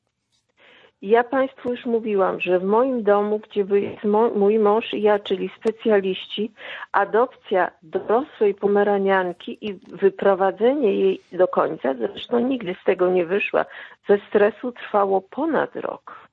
Ja Państwu już mówiłam, że w moim domu, gdzie jest mój mąż i ja, czyli specjaliści, adopcja dorosłej pomeranianki i wyprowadzenie jej do końca, zresztą nigdy z tego nie wyszła, ze stresu trwało ponad rok.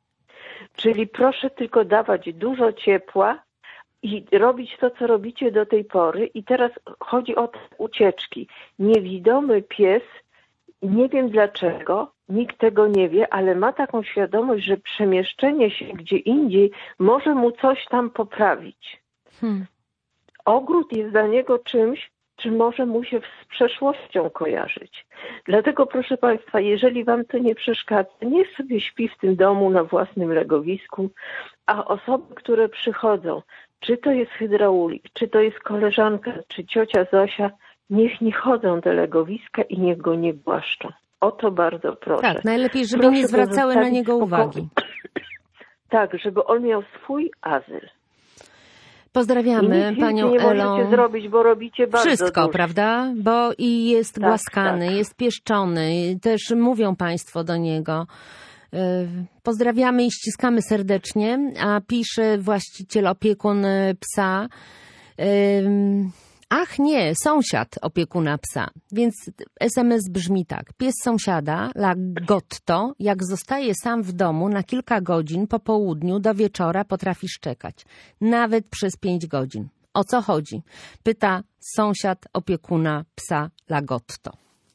Czyli proszę tylko dawać dużo ciepła i robić to, co robicie do tej pory. I teraz chodzi o te ucieczki. Niewidomy pies, nie wiem dlaczego, nikt tego nie wie, ale ma taką świadomość, że przemieszczenie się gdzie indziej może mu coś tam poprawić. Hmm. Ogród jest dla niego czymś, czy może mu się z przeszłością kojarzyć. Dlatego, proszę Państwa, jeżeli Wam to nie przeszkadza, niech sobie śpi w tym domu na własnym legowisku, a osoby, które przychodzą, czy to jest hydraulik, czy to jest koleżanka, czy ciocia Zosia, niech nie chodzą do legowiska i niech go nie głaszczą. O to bardzo proszę. Tak, najlepiej, żeby proszę nie zwracały na niego uwagi. Tak, żeby on miał swój azyl. Pozdrawiamy nic panią nie Elą. możecie zrobić, bo robicie bardzo Wszystko, dużo. prawda? Bo i jest Tak, głaskany, tak. jest pieszczony. Też mówią państwo do niego. Pozdrawiamy i ściskamy serdecznie, a pisze właściciel, opiekun psa. Ach nie, sąsiad opiekuna psa. Więc es em es brzmi tak. Pies sąsiada, Lagotto, jak zostaje sam w domu na kilka godzin po południu do wieczora potrafi szczekać. Nawet przez pięć godzin. O co chodzi? Pyta sąsiad opiekuna psa Lagotto.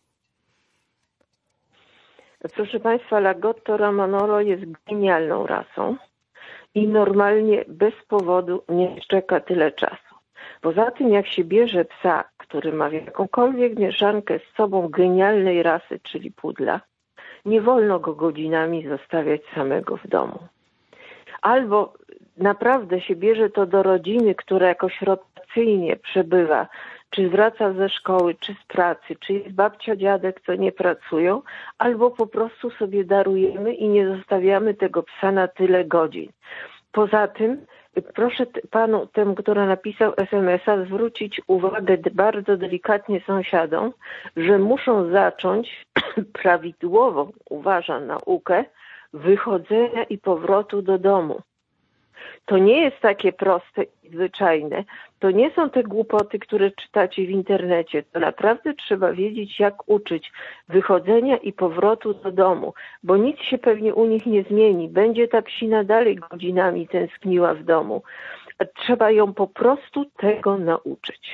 Proszę Państwa, Lagotto Romagnolo jest genialną rasą i normalnie bez powodu nie szczeka tyle czasu. Poza tym, jak się bierze psa, który ma jakąkolwiek mieszankę z sobą genialnej rasy, czyli pudla, nie wolno go godzinami zostawiać samego w domu. Albo naprawdę się bierze to do rodziny, która jakoś rotacyjnie przebywa, czy wraca ze szkoły, czy z pracy, czy jest babcia, dziadek, co nie pracują, albo po prostu sobie darujemy i nie zostawiamy tego psa na tyle godzin. Poza tym proszę panu, temu, który napisał es em es a, zwrócić uwagę bardzo delikatnie sąsiadom, że muszą zacząć prawidłową, uważam, naukę wychodzenia i powrotu do domu. To nie jest takie proste i zwyczajne. To nie są te głupoty, które czytacie w internecie. To naprawdę trzeba wiedzieć, jak uczyć wychodzenia i powrotu do domu, bo nic się pewnie u nich nie zmieni. Będzie ta psina dalej godzinami tęskniła w domu. Trzeba ją po prostu tego nauczyć.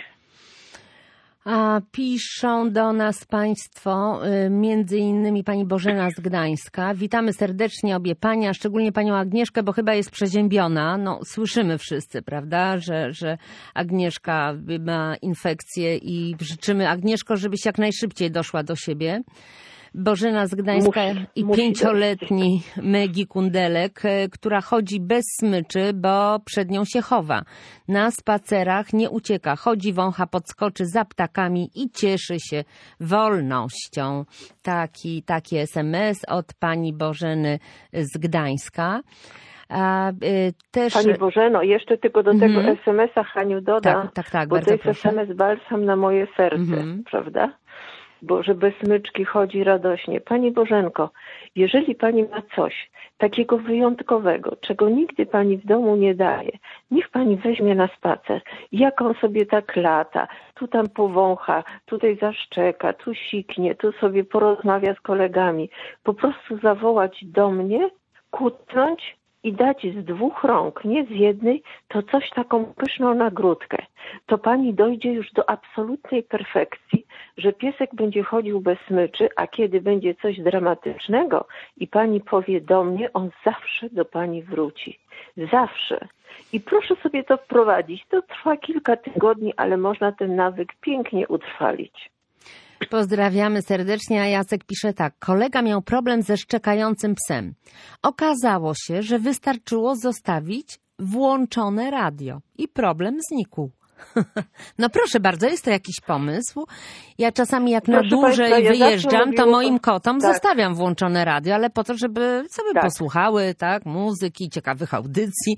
A piszą do nas państwo, między innymi pani Bożena z Gdańska. Witamy serdecznie obie panie, a szczególnie panią Agnieszkę, bo chyba jest przeziębiona. No, słyszymy wszyscy, prawda, że, że Agnieszka ma infekcję i życzymy, Agnieszko, żebyś jak najszybciej doszła do siebie. Bożena z Gdańska musi, i musi pięcioletni Megi Kundelek, która chodzi bez smyczy, bo przed nią się chowa. Na spacerach nie ucieka, chodzi, wącha, podskoczy za ptakami i cieszy się wolnością. Taki, taki es em es od pani Bożeny z Gdańska. A, y, też... Pani Bożeno, jeszcze tylko do tego Mhm. es em es a, Haniu, dodam, Tak, tak, tak, bo bardzo to jest proszę. es em es balsam na moje serce, Mhm. prawda? Bo że bez smyczki chodzi radośnie. Pani Bożenko, jeżeli pani ma coś takiego wyjątkowego, czego nigdy pani w domu nie daje, niech pani weźmie na spacer. Jak on sobie tak lata, tu tam powącha, tutaj zaszczeka, tu siknie, tu sobie porozmawia z kolegami. Po prostu zawołać do mnie, kucnąć i dać z dwóch rąk, nie z jednej, to coś taką pyszną nagródkę. To pani dojdzie już do absolutnej perfekcji, że piesek będzie chodził bez smyczy, a kiedy będzie coś dramatycznego i pani powie do mnie, on zawsze do pani wróci. Zawsze. I proszę sobie to wprowadzić. To trwa kilka tygodni, ale można ten nawyk pięknie utrwalić. Pozdrawiamy serdecznie, a Jacek pisze tak. Kolega miał problem ze szczekającym psem. Okazało się, że wystarczyło zostawić włączone radio i problem znikł. No proszę bardzo, jest to jakiś pomysł. Ja czasami jak Proszę na dłużej Państwa, ja wyjeżdżam, to mówiłam- moim kotom tak. zostawiam włączone radio, ale po to, żeby sobie Tak. posłuchały, tak, muzyki, ciekawych audycji.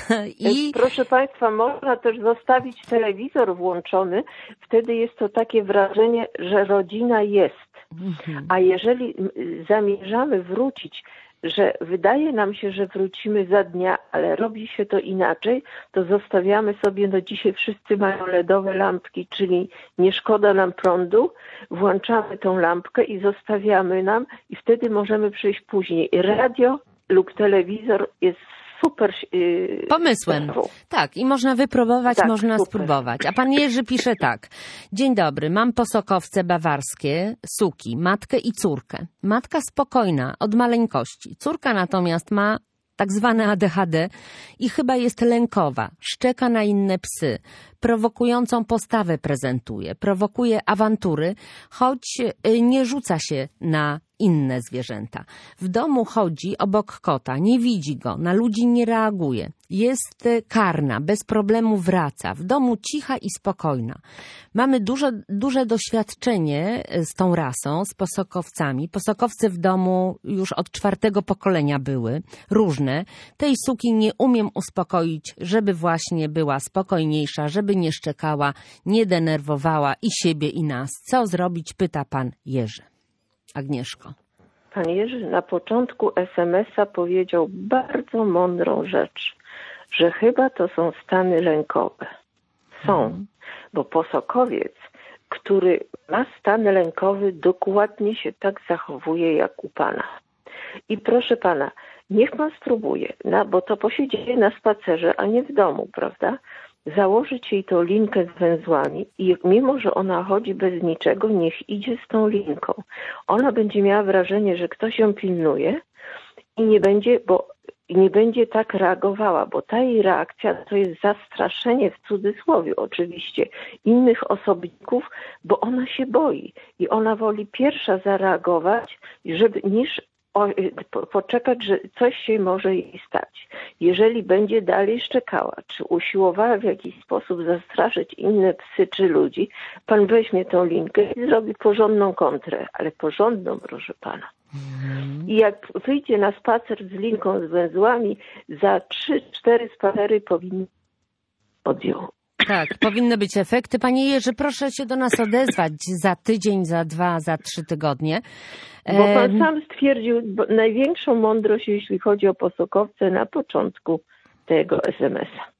I Proszę Państwa, można też zostawić telewizor włączony. Wtedy jest to takie wrażenie, że rodzina jest. A jeżeli m, zamierzamy wrócić, że wydaje nam się, że wrócimy za dnia, ale robi się to inaczej, to zostawiamy sobie, no dzisiaj wszyscy mają ledowe lampki, czyli nie szkoda nam prądu, włączamy tą lampkę i zostawiamy nam i wtedy możemy przyjść później. Radio lub telewizor jest super yy, pomysłem. sprawą. Tak, i można wypróbować, Tak, można super. spróbować. A pan Jerzy pisze tak. Dzień dobry, mam posokowce bawarskie, suki, matkę i córkę. Matka spokojna, od maleńkości. Córka natomiast ma tak zwane A D H D i chyba jest lękowa, szczeka na inne psy, prowokującą postawę prezentuje, prowokuje awantury, choć nie rzuca się na inne zwierzęta. W domu chodzi obok kota, nie widzi go, na ludzi nie reaguje. Jest karna, bez problemu wraca. W domu cicha i spokojna. Mamy duże, duże doświadczenie z tą rasą, z posokowcami. Posokowce w domu już od czwartego pokolenia były, różne. Tej suki nie umiem uspokoić, żeby właśnie była spokojniejsza, żeby nie szczekała, nie denerwowała i siebie, i nas. Co zrobić, pyta pan Jerzy. Agnieszko. Pan Jerzy na początku es em es a powiedział bardzo mądrą rzecz, że chyba to są stany lękowe. Są, mhm. bo posokowiec, który ma stan lękowy, dokładnie się tak zachowuje jak u pana. I proszę pana, niech pan spróbuje, no, bo to posiedzie na spacerze, a nie w domu, prawda? Założyć jej tą linkę z węzłami i mimo, że ona chodzi bez niczego, niech idzie z tą linką. Ona będzie miała wrażenie, że ktoś ją pilnuje i nie będzie, bo nie będzie tak reagowała, bo ta jej reakcja to jest zastraszenie, w cudzysłowie oczywiście, innych osobników, bo ona się boi i ona woli pierwsza zareagować, żeby, niż O, po, poczekać, że coś się może jej stać. Jeżeli będzie dalej szczekała, czy usiłowała w jakiś sposób zastraszyć inne psy czy ludzi, pan weźmie tą linkę i zrobi porządną kontrę, ale porządną, proszę pana. Mhm. I jak wyjdzie na spacer z linką z węzłami, za trzy, cztery spacery powinny odjął. Tak, powinny być efekty. Panie Jerzy, proszę się do nas odezwać za tydzień, za dwa, za trzy tygodnie. Bo pan sam stwierdził największą mądrość, jeśli chodzi o posokowce na początku tego es em es a.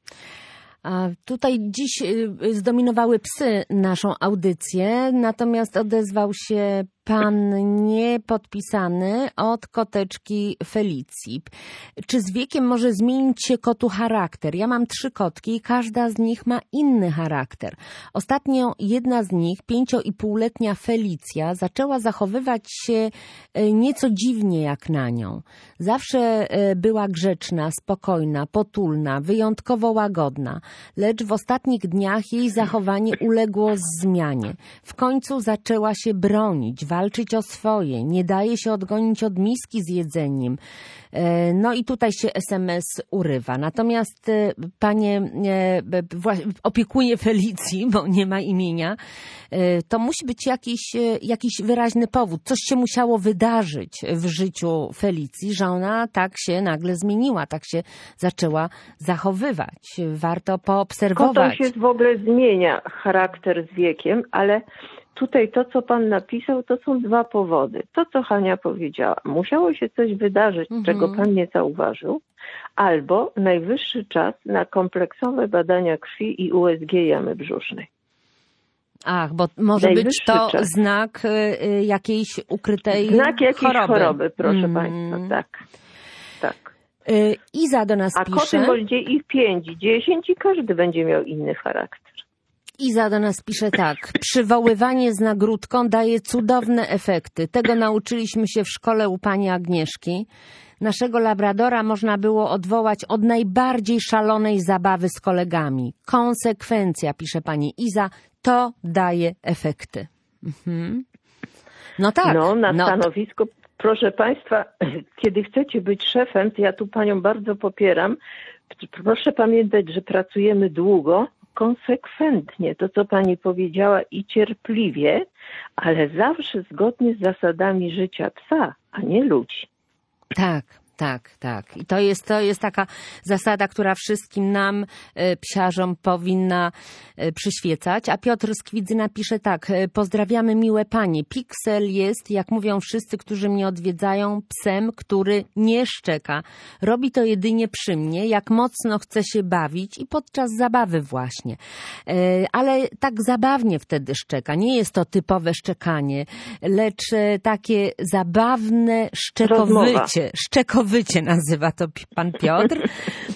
A tutaj dziś zdominowały psy naszą audycję, natomiast odezwał się pan niepodpisany od koteczki Felicji. Czy z wiekiem może zmienić się kotu charakter? Ja mam trzy kotki i każda z nich ma inny charakter. Ostatnio jedna z nich, pięcio i półletnia Felicja, zaczęła zachowywać się nieco dziwnie jak na nią. Zawsze była grzeczna, spokojna, potulna, wyjątkowo łagodna, lecz w ostatnich dniach jej zachowanie uległo zmianie. W końcu zaczęła się bronić, walczyć o swoje, nie daje się odgonić od miski z jedzeniem. No i tutaj się es em es urywa. Natomiast panie opiekunie Felicji, bo nie ma imienia, to musi być jakiś, jakiś wyraźny powód. Coś się musiało wydarzyć w życiu Felicji, że ona tak się nagle zmieniła, tak się zaczęła zachowywać. Warto poobserwować. Kotom się w ogóle zmienia charakter z wiekiem, ale tutaj to, co pan napisał, to są dwa powody. To, co Hania powiedziała, musiało się coś wydarzyć, mhm. czego pan nie zauważył, albo najwyższy czas na kompleksowe badania krwi i u es ge jamy brzusznej. Ach, bo może najwyższy być to czas. Znak y, jakiejś ukrytej choroby. Znak jakiejś choroby, choroby proszę mm. państwa, tak. tak. Y, Iza do nas A pisze. A koty będzie ich pięć, dziesięć i każdy będzie miał inny charakter. Iza do nas pisze tak. Przywoływanie z nagródką daje cudowne efekty. Tego nauczyliśmy się w szkole u pani Agnieszki. Naszego labradora można było odwołać od najbardziej szalonej zabawy z kolegami. Konsekwencja, pisze pani Iza, to daje efekty. Mhm. No tak. No, na no. stanowisku, proszę państwa, kiedy chcecie być szefem, to ja tu panią bardzo popieram. Proszę pamiętać, że pracujemy długo, konsekwentnie, to co pani powiedziała, i cierpliwie, ale zawsze zgodnie z zasadami życia psa, a nie ludzi. Tak. Tak, tak. I to jest, to jest taka zasada, która wszystkim nam, psiarzom, powinna przyświecać. A Piotr z Kwidzyna pisze tak. Pozdrawiamy miłe panie. Piksel jest, jak mówią wszyscy, którzy mnie odwiedzają, psem, który nie szczeka. Robi to jedynie przy mnie, jak mocno chce się bawić i podczas zabawy właśnie. Ale tak zabawnie wtedy szczeka. Nie jest to typowe szczekanie, lecz takie zabawne szczekowycie. Szczekowycie nazywa to pan Piotr.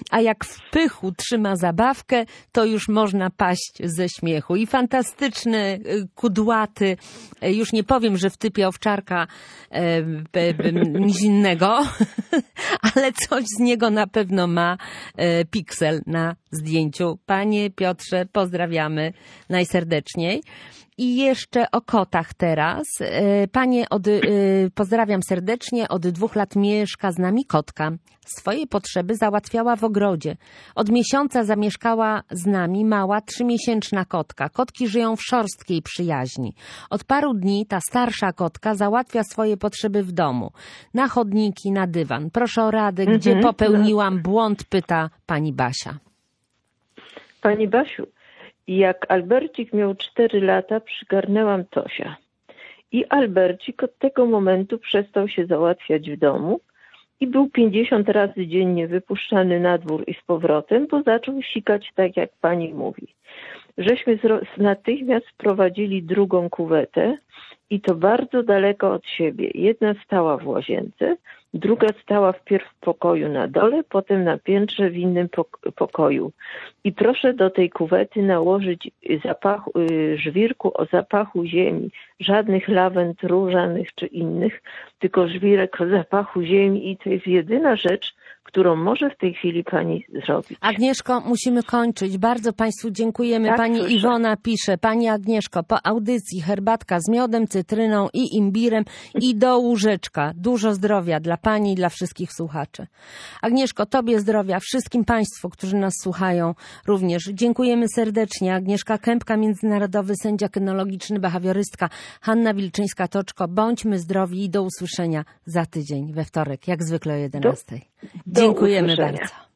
a jak w pychu trzyma zabawkę, to już można paść ze śmiechu. I fantastyczny, kudłaty, już nie powiem, że w typie owczarka e, e, nic innego, ale coś z niego na pewno ma e, piksel na zdjęciu. Panie Piotrze, pozdrawiamy najserdeczniej. I jeszcze o kotach teraz. Panie, od, pozdrawiam serdecznie. Od dwóch lat mieszka z nami kotka. Swoje potrzeby załatwiała w ogrodzie. Od miesiąca zamieszkała z nami mała, trzymiesięczna kotka. Kotki żyją w szorstkiej przyjaźni. Od paru dni ta starsza kotka załatwia swoje potrzeby w domu. Na chodniki, na dywan. Proszę o radę, mhm. gdzie popełniłam błąd, pyta pani Basia. Pani Basiu, jak Albercik miał cztery lata, przygarnęłam Tosia. I Albercik od tego momentu przestał się załatwiać w domu i był pięćdziesiąt razy dziennie wypuszczany na dwór i z powrotem, bo zaczął sikać tak, jak pani mówi. Żeśmy natychmiast wprowadzili drugą kuwetę i to bardzo daleko od siebie. Jedna stała w łazience, druga stała wpierw w pokoju na dole, potem na piętrze w innym pokoju. I proszę do tej kuwety nałożyć zapachu, żwirku o zapachu ziemi. Żadnych lawend różanych czy innych, tylko żwirek o zapachu ziemi i to jest jedyna rzecz, którą może w tej chwili pani zrobić. Agnieszko, musimy kończyć. Bardzo państwu dziękujemy. Tak, pani proszę. Iwona pisze, pani Agnieszko, po audycji herbatka z miodem, cytryną i imbirem i do łóżeczka. Dużo zdrowia dla pani i dla wszystkich słuchaczy. Agnieszko, tobie zdrowia, wszystkim państwu, którzy nas słuchają również. Dziękujemy serdecznie. Agnieszka Kępka, międzynarodowy sędzia kynologiczny, behawiorystka, Hanna Wilczyńska-Toczko. Bądźmy zdrowi i do usłyszenia za tydzień, we wtorek, jak zwykle o jedenastej. Dziękujemy bardzo.